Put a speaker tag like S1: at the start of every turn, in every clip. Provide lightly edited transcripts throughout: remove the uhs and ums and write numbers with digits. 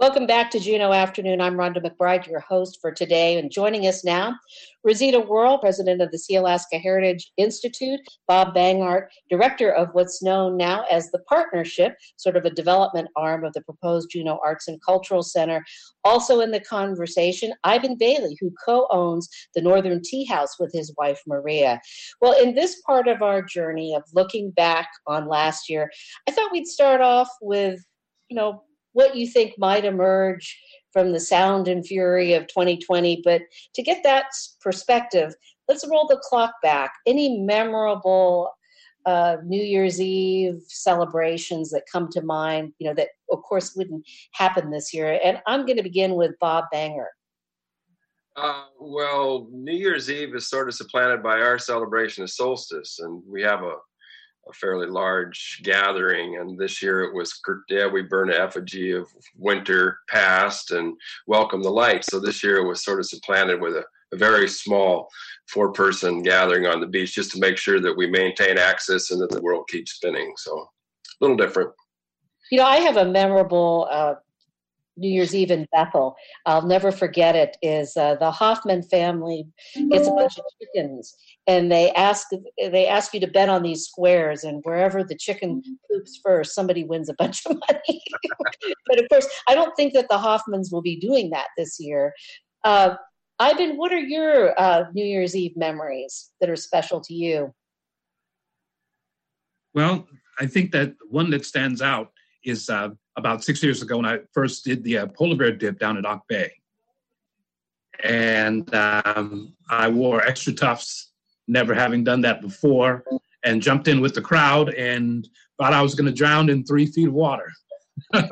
S1: Welcome back to Juno Afternoon. I'm Rhonda McBride, your host for today. And joining us now, Rosita Worrell, president of the Sealaska Heritage Institute, Bob Bangart, director of what's known now as the Partnership, sort of a development arm of the proposed Juneau Arts and Cultural Center. Also in the conversation, Ivan Bailey, who co-owns the Northern Tea House with his wife, Maria. Well, in this part of our journey of looking back on last year, I thought we'd start off with, what you think might emerge from the sound and fury of 2020. But to get that perspective, let's roll the clock back. Any memorable New Year's Eve celebrations that come to mind, that of course wouldn't happen this year? And I'm going to begin with Bob Bangart.
S2: Well, New Year's Eve is sort of supplanted by our celebration of solstice, and we have a fairly large gathering, and this year it was we burn an effigy of winter past and welcome the light. So this year it was sort of supplanted with a very small 4-person gathering on the beach, just to make sure that we maintain access and that the world keeps spinning. So a little different.
S1: I have a memorable New Year's Eve in Bethel. I'll never forget it. Is the Hoffman family gets a bunch of chickens, and they ask you to bet on these squares, and wherever the chicken poops first, somebody wins a bunch of money. But of course, I don't think that the Hoffmans will be doing that this year. Ivan, what are your New Year's Eve memories that are special to you?
S3: Well, I think that one that stands out is about 6 years ago when I first did the polar bear dip down at Ock Bay. And I wore extra tufts, never having done that before, and jumped in with the crowd and thought I was going to drown in 3 feet of water.
S1: How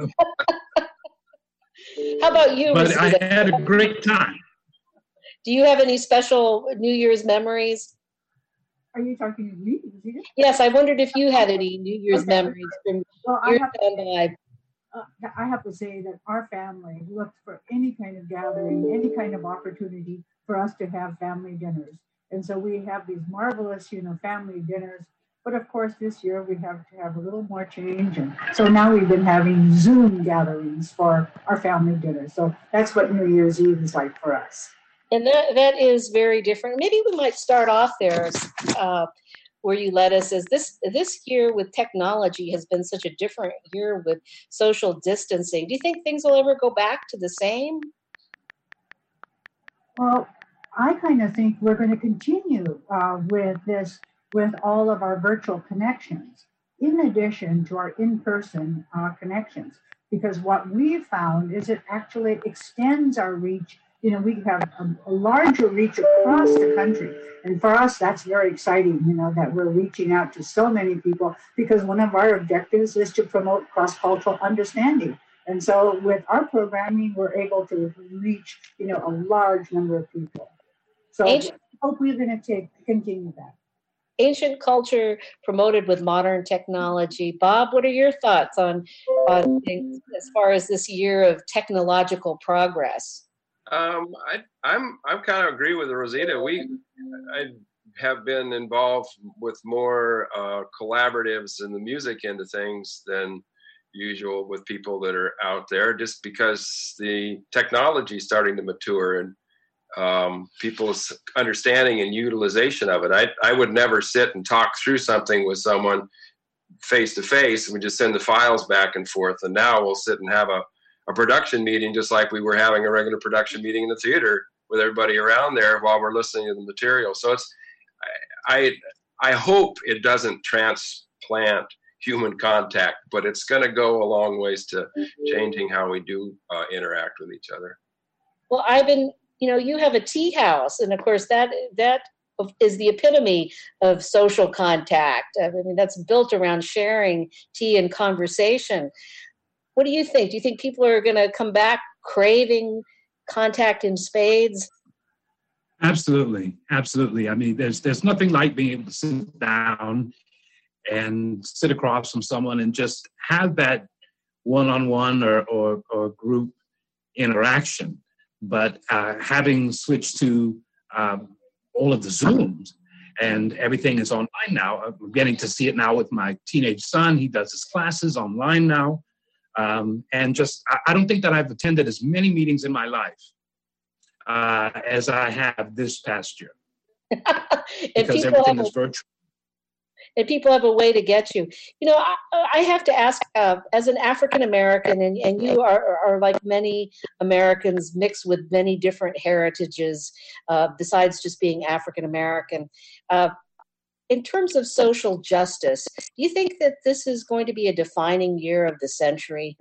S1: about you,
S3: But
S1: Rosita?
S3: I had a great time.
S1: Do you have any special New Year's memories?
S4: Are you talking to me?
S1: Yes, I wondered if you had any New Year's memories from your time.
S4: I have to say that our family looked for any kind of gathering, any kind of opportunity for us to have family dinners. And so we have these marvelous, family dinners. But of course, this year we have to have a little more change. And so now we've been having Zoom gatherings for our family dinners. So that's what New Year's Eve is like for us.
S1: And that is very different. Maybe we might start off there where you led us. Is this year with technology has been such a different year with social distancing. Do you think things will ever go back to the same?
S4: Well, I kind of think we're going to continue with all of our virtual connections, in addition to our in-person connections. Because what we've found is it actually extends our reach. We have a larger reach across the country. And for us, that's very exciting, that we're reaching out to so many people, because one of our objectives is to promote cross-cultural understanding. And so with our programming, we're able to reach, a large number of people. So I hope we're going to continue that.
S1: Ancient culture promoted with modern technology. Bob, what are your thoughts on things as far as this year of technological progress?
S2: I'm kind of agree with Rosita. I have been involved with more collaboratives in the music end of things than usual with people that are out there, just because the technology is starting to mature and people's understanding and utilization of it. I would never sit and talk through something with someone face to face, and we just send the files back and forth. And now we'll sit and have a production meeting, just like we were having a regular production meeting in the theater with everybody around there while we're listening to the material. So I hope it doesn't transplant human contact, but it's going to go a long ways to changing how we do interact with each other.
S1: Well, Ivan, you have a tea house, and of course that is the epitome of social contact. I mean, that's built around sharing tea and conversation. What do you think? Do you think people are going to come back craving contact in spades?
S3: Absolutely. I mean, there's nothing like being able to sit down and sit across from someone and just have that one-on-one or group interaction. But having switched to all of the Zooms and everything is online now, I'm getting to see it now with my teenage son. He does his classes online now. And just, I don't think that I've attended as many meetings in my life as I have this past year. Because everything is virtual.
S1: And people have a way to get you. You know, I have to ask, as an African American, and you are like many Americans mixed with many different heritages, besides just being African American. In terms of social justice, do you think that this is going to be a defining year of the century?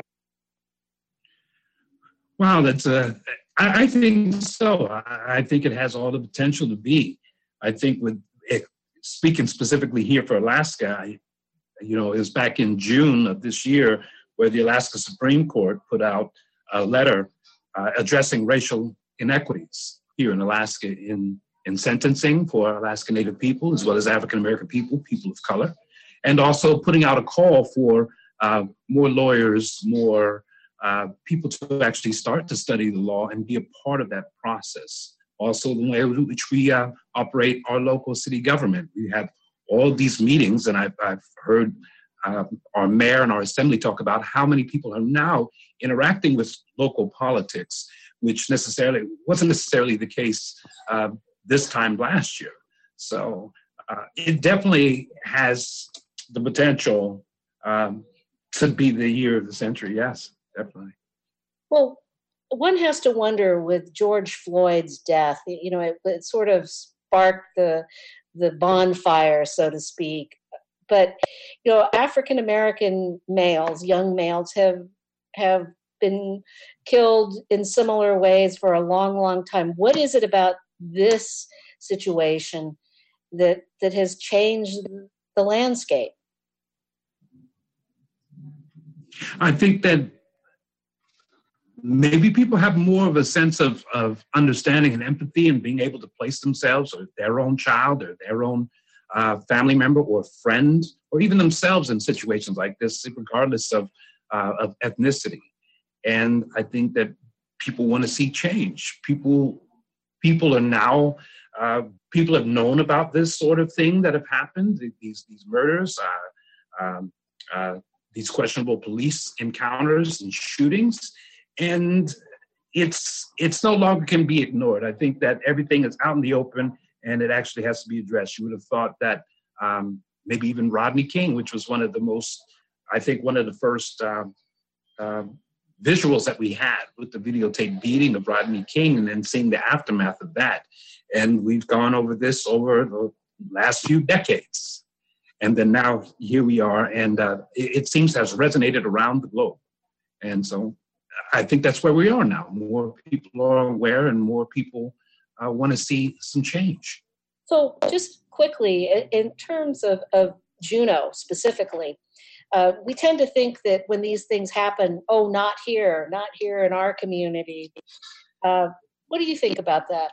S3: Wow, I think so. I think it has all the potential to be. I think with it, speaking specifically here for Alaska, it was back in June of this year where the Alaska Supreme Court put out a letter addressing racial inequities here in Alaska in sentencing for Alaska Native people, as well as African American people, people of color, and also putting out a call for more lawyers, more people to actually start to study the law and be a part of that process. Also, the way in which we operate our local city government. We have all these meetings, and I've heard our mayor and our assembly talk about how many people are now interacting with local politics, which wasn't necessarily the case this time last year. So it definitely has the potential to be the year of the century. Yes, definitely.
S1: Well, one has to wonder with George Floyd's death, it sort of sparked the bonfire, so to speak. But, African American males, young males have been killed in similar ways for a long, long time. What is it about this situation that has changed the landscape?
S3: I think that maybe people have more of a sense of understanding and empathy and being able to place themselves or their own child or their own family member or friend or even themselves in situations like this, regardless of ethnicity. And I think that people want to see change. People are now, people have known about this sort of thing that have happened, these murders, these questionable police encounters and shootings. And it's no longer can be ignored. I think that everything is out in the open and it actually has to be addressed. You would have thought that maybe even Rodney King, which was one of the first visuals that we had with the videotape beating of Rodney King and then seeing the aftermath of that. And we've gone over this over the last few decades. And then now here we are, and it seems to have resonated around the globe. And so I think that's where we are now. More people are aware and more people want to see some change.
S1: So just quickly, in terms of Juneau specifically, we tend to think that when these things happen, not here in our community. What do you think about that?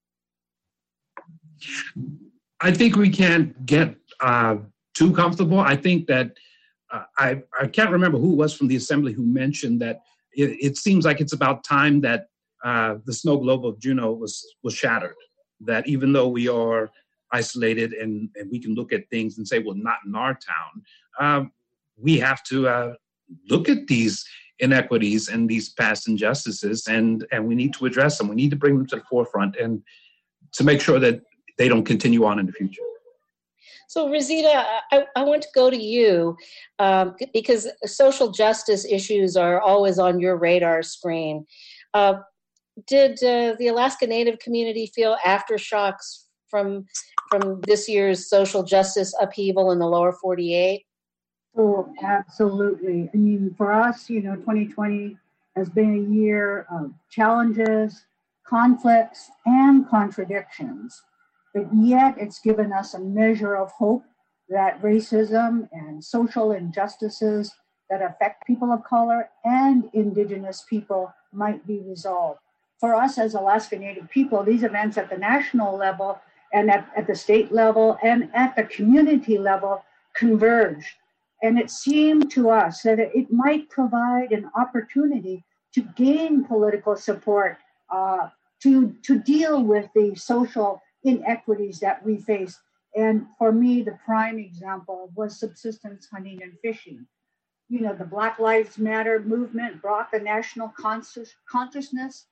S3: I think we can't get too comfortable. I think that I can't remember who it was from the assembly who mentioned that it seems like it's about time that the snow globe of Juneau was shattered. That even though we are isolated and we can look at things and say, well, not in our town, we have to look at these inequities and these past injustices, and we need to address them. We need to bring them to the forefront and to make sure that they don't continue on in the future.
S1: So, Rosita, I want to go to you because social justice issues are always on your radar screen. Did the Alaska Native community feel aftershocks from this year's social justice upheaval in the lower 48?
S4: Oh, absolutely. I mean, for us, 2020 has been a year of challenges, conflicts, and contradictions. But yet it's given us a measure of hope that racism and social injustices that affect people of color and Indigenous people might be resolved. For us as Alaska Native people, these events at the national level and at the state level and at the community level converged. And it seemed to us that it might provide an opportunity to gain political support to deal with the social inequities that we face. And for me, the prime example was subsistence hunting and fishing. the Black Lives Matter movement brought the national consciousness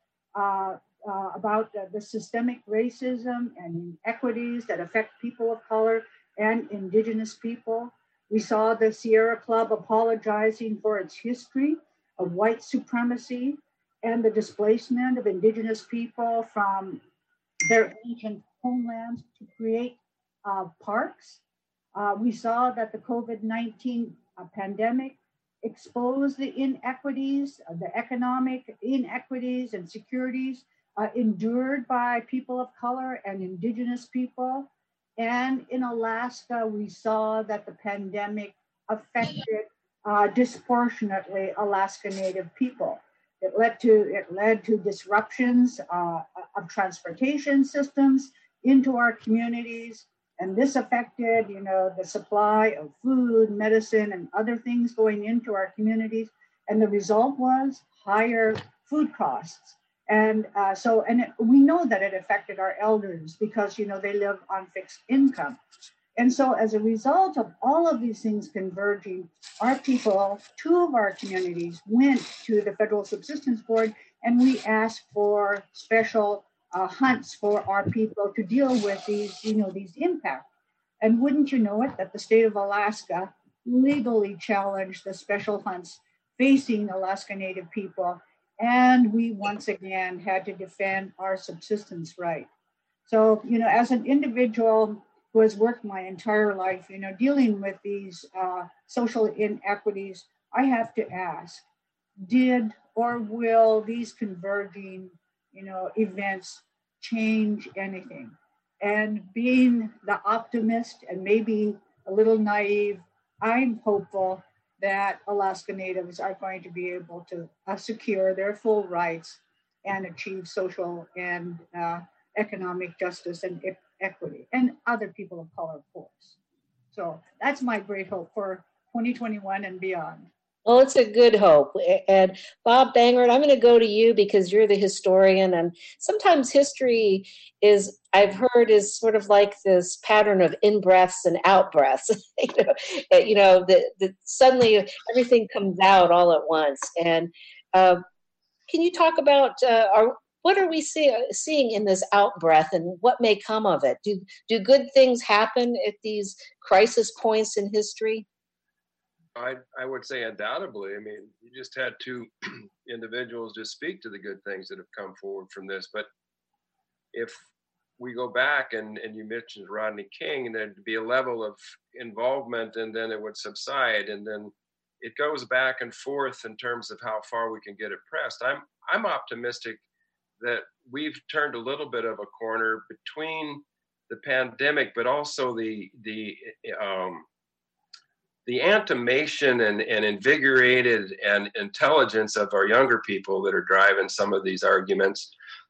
S4: about the systemic racism and inequities that affect people of color and indigenous people. We saw the Sierra Club apologizing for its history of white supremacy and the displacement of indigenous people from their ancient homelands to create parks. We saw that the COVID-19 pandemic exposed the inequities, the economic inequities and securities endured by people of color and indigenous people. And in Alaska, we saw that the pandemic affected disproportionately Alaska Native people. It led to disruptions of transportation systems into our communities, and this affected, the supply of food, medicine, and other things going into our communities. And the result was higher food costs. And we know that it affected our elders because, they live on fixed income. And so as a result of all of these things converging, our people, two of our communities went to the Federal Subsistence Board and we asked for special hunts for our people to deal with these impacts. And wouldn't you know it, that the state of Alaska legally challenged the special hunts facing Alaska Native people. And we once again had to defend our subsistence right. So, as an individual who has worked my entire life, dealing with these social inequities, I have to ask, did or will these converging, events change anything? And being the optimist and maybe a little naive, I'm hopeful that Alaska Natives are going to be able to secure their full rights and achieve social and economic justice and equity, and other people of color, of course. So that's my great hope for 2021 and beyond.
S1: Well, it's a good hope. And Bob Bangert, I'm going to go to you because you're the historian. And sometimes history is, I've heard, is sort of like this pattern of in-breaths and out-breaths. That suddenly everything comes out all at once. And can you talk about what are we seeing in this out-breath and what may come of it? Do good things happen at these crisis points in history?
S2: I would say undoubtedly. I mean, you just had two individuals just speak to the good things that have come forward from this. But if we go back and you mentioned Rodney King, there'd be a level of involvement and then it would subside. And then it goes back and forth in terms of how far we can get it pressed. I'm optimistic that we've turned a little bit of a corner between the pandemic, but also the animation and invigorated and intelligence of our younger people that are driving some of these arguments,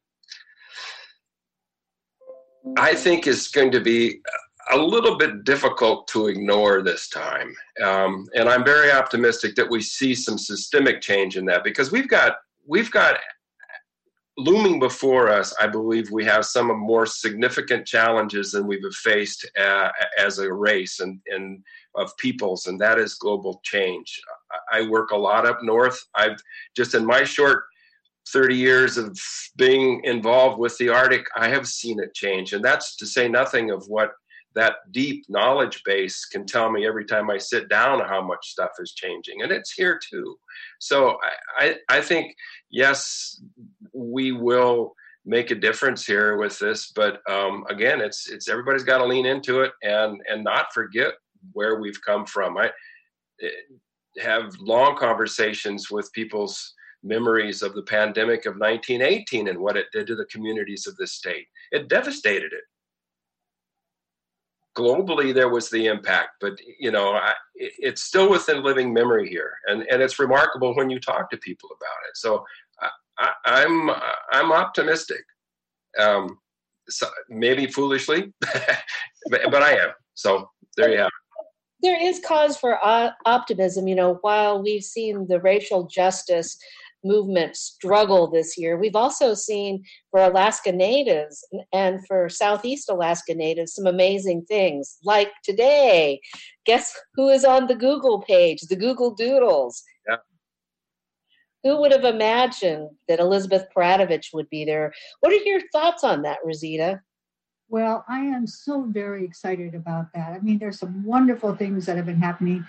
S2: I think is going to be a little bit difficult to ignore this time. And I'm very optimistic that we see some systemic change in that, because we've got looming before us, I believe we have some of more significant challenges than we've faced as a race and of peoples, and that is global change. I work a lot up north. I've just in my short 30 years of being involved with the Arctic, I have seen it change. And that's to say nothing of what that deep knowledge base can tell me every time I sit down how much stuff is changing. And it's here too. So I think, yes, we will make a difference here with this. But again, it's everybody's got to lean into it and not forget where we've come from. I have long conversations with people's memories of the pandemic of 1918 and what it did to the communities of this state. It devastated it. Globally, there was the impact, but it's still within living memory here, and it's remarkable when you talk to people about it. So I'm optimistic, so maybe foolishly, but I am. So there you have it.
S1: There is cause for optimism. While we've seen the racial justice movement struggle this year, we've also seen for Alaska Natives and for Southeast Alaska Natives some amazing things. Like today, guess who is on the Google page, the Google Doodles?
S2: Yeah.
S1: Who would have imagined that Elizabeth Paradovich would be there? What are your thoughts on that, Rosita?
S4: Well, I am so very excited about that. I mean, there's some wonderful things that have been happening,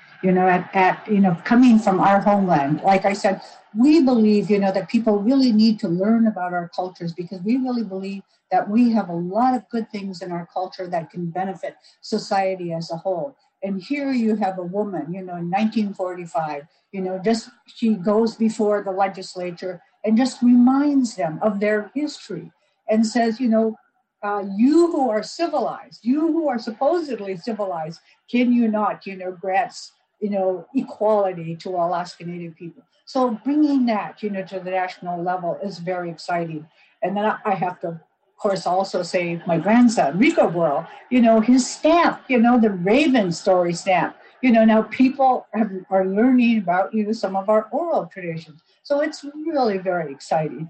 S4: coming from our homeland. Like I said, we believe, that people really need to learn about our cultures because we really believe that we have a lot of good things in our culture that can benefit society as a whole. And here you have a woman, in 1945, she goes before the legislature and just reminds them of their history and says, you who are civilized, you who are supposedly civilized, can you not, grant, equality to Alaska Native people? So bringing that, to the national level is very exciting. And then I have to, of course, also say my grandson, Rico Worrell, his stamp, the Raven story stamp. Now people are learning about, some of our oral traditions. So it's really very exciting,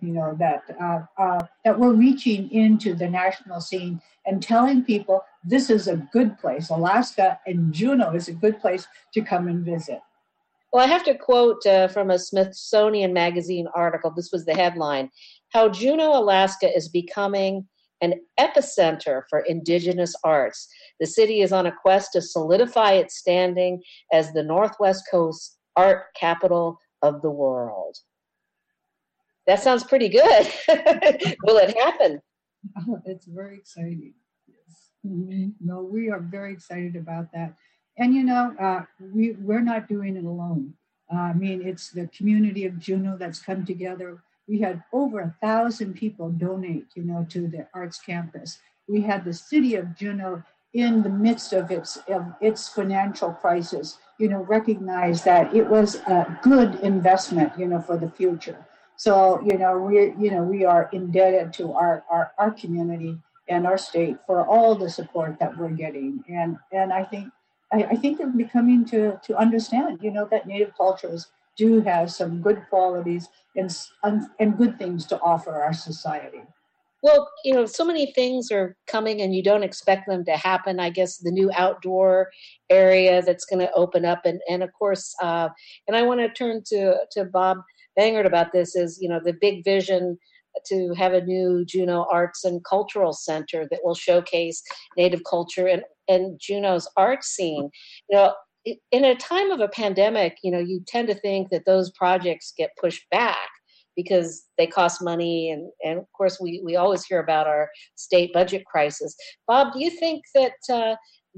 S4: that we're reaching into the national scene and telling people this is a good place. Alaska and Juneau is a good place to come and visit.
S1: Well, I have to quote from a Smithsonian Magazine article. This was the headline: "How Juneau, Alaska is becoming an epicenter for indigenous arts. The city is on a quest to solidify its standing as the Northwest Coast art capital of the world." That sounds pretty good. Will it happen?
S4: Oh, it's very exciting. Yes. Mm-hmm. No, we are very excited about that. And, we're not doing it alone. It's the community of Juneau that's come together. We had over 1,000 people donate, to the arts campus. We had the city of Juneau in the midst of its financial crisis, recognize that it was a good investment, for the future. So, we are indebted to our community and our state for all the support that we're getting. And I think they're becoming to understand, that Native cultures do have some good qualities and good things to offer our society.
S1: Well, so many things are coming and you don't expect them to happen. I guess the new outdoor area that's going to open up. And of course, and I want to turn to Bob Bangert about this is, the big vision to have a new Juneau Arts and Cultural Center that will showcase Native culture and Juneau's art scene. In a time of a pandemic, you tend to think that those projects get pushed back because they cost money. And of course, we always hear about our state budget crisis. Bob, do you think that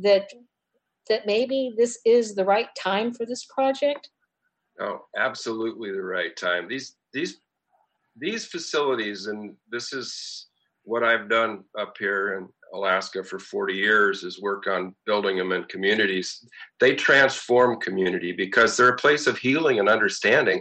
S1: maybe this is the right time for this project?
S2: Oh, absolutely the right time. These facilities, and this is what I've done up here in Alaska for 40 years, is work on building them in communities. They transform community because they're a place of healing and understanding.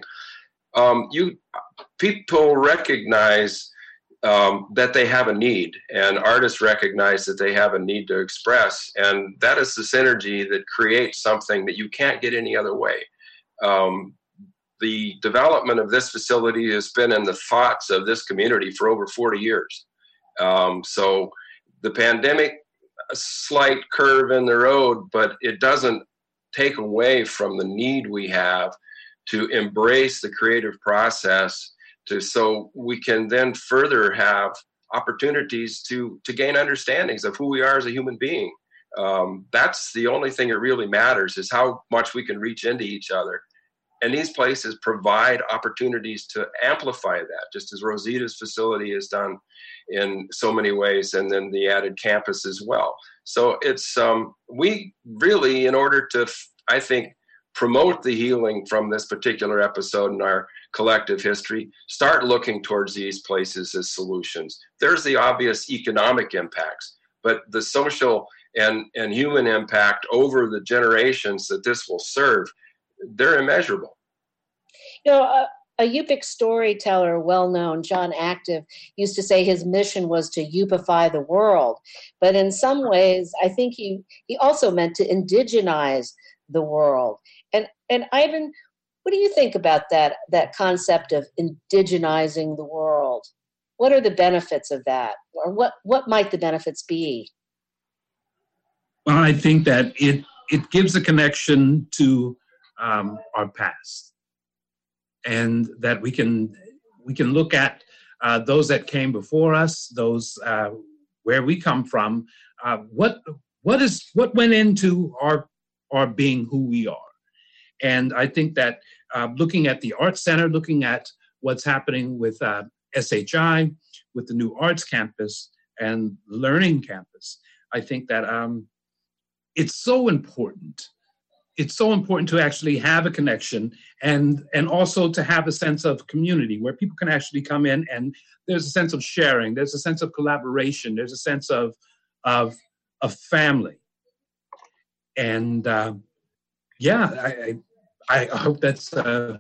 S2: People recognize that they have a need, and artists recognize that they have a need to express, and that is the synergy that creates something that you can't get any other way. The development of this facility has been in the thoughts of this community for over 40 years. So the pandemic, a slight curve in the road, but it doesn't take away from the need we have to embrace the creative process so we can then further have opportunities to gain understandings of who we are as a human being. That's the only thing that really matters, is how much we can reach into each other. And these places provide opportunities to amplify that, just as Rosita's facility has done in so many ways, and then the added campus as well. So it's, we really, in order to, I think, promote the healing from this particular episode in our collective history, start looking towards these places as solutions. There's the obvious economic impacts, but the social and human impact over the generations that this will serve, they're immeasurable.
S1: A Yupik storyteller, well-known, John Active, used to say his mission was to Yupify the world. But in some ways, I think he also meant to indigenize the world. And Ivan, What do you think about that concept of indigenizing the world? What are the benefits of that? Or what might the benefits be?
S3: Well, I think that it gives a connection to our past, and that we can look at those that came before us, those where we come from. What went into our being who we are, and I think that looking at the Art Center, looking at what's happening with SHI, with the new Arts Campus and Learning Campus, I think that it's so important. It's so important to actually have a connection and also to have a sense of community where people can actually come in and there's a sense of sharing, there's a sense of collaboration, there's a sense of family. And I hope that's that's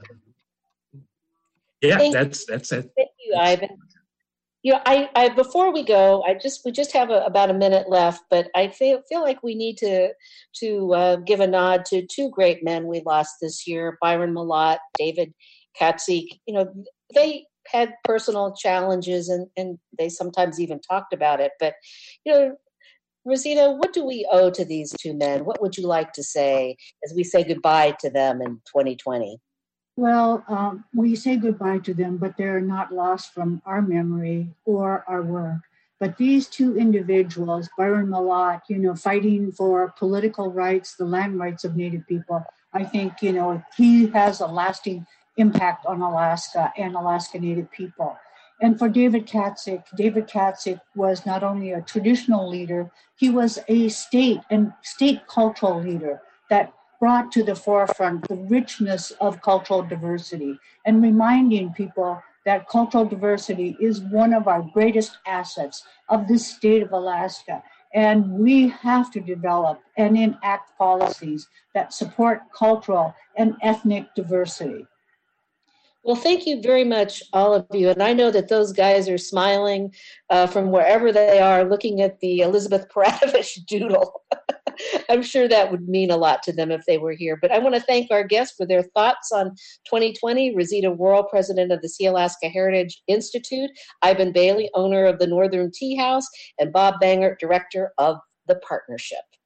S3: it.
S1: Thank you, Ivan. I before we go, we just have about a minute left, but I feel like we need to give a nod to two great men we lost this year, Byron Mallott, David Katzik. They had personal challenges and they sometimes even talked about it. But, Rosita, what do we owe to these two men? What would you like to say as we say goodbye to them in 2020?
S4: Well, we say goodbye to them, but they're not lost from our memory or our work. But these two individuals, Byron Mallott, fighting for political rights, the land rights of Native people, I think, he has a lasting impact on Alaska and Alaska Native people. And for David Katzik was not only a traditional leader, he was a state cultural leader that brought to the forefront the richness of cultural diversity and reminding people that cultural diversity is one of our greatest assets of this state of Alaska. And we have to develop and enact policies that support cultural and ethnic diversity.
S1: Well, thank you very much, all of you. And I know that those guys are smiling from wherever they are looking at the Elizabeth Peratrovich doodle. I'm sure that would mean a lot to them if they were here. But I want to thank our guests for their thoughts on 2020. Rosita Worrell, president of the Sealaska Heritage Institute, Ivan Bailey, owner of the Northern Tea House, and Bob Bangert, director of the partnership.